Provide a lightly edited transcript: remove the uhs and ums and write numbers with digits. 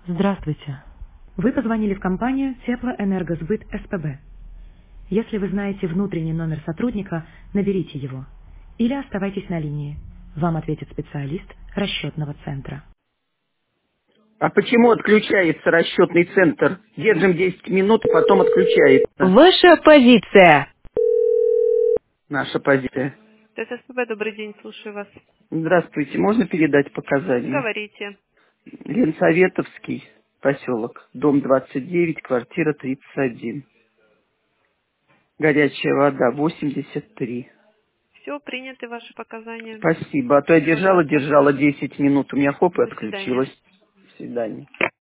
Здравствуйте. Вы позвонили в компанию Теплоэнергосбыт СПБ. Если вы знаете внутренний номер сотрудника, наберите его. Или оставайтесь на линии. Вам ответит специалист расчетного центра. А почему отключается расчетный центр? Держим 10 минут, а потом отключается Ваша позиция. наша позиция. ТССПБ, добрый день, слушаю вас. Здравствуйте, можно передать показания? Говорите. Ленсоветовский поселок, дом 29, квартира 31. Горячая вода 83. Все, приняты ваши показания. Спасибо. А то я Пожалуйста. держала 10 минут, у меня хоп и До свидания. отключилась. До свидания.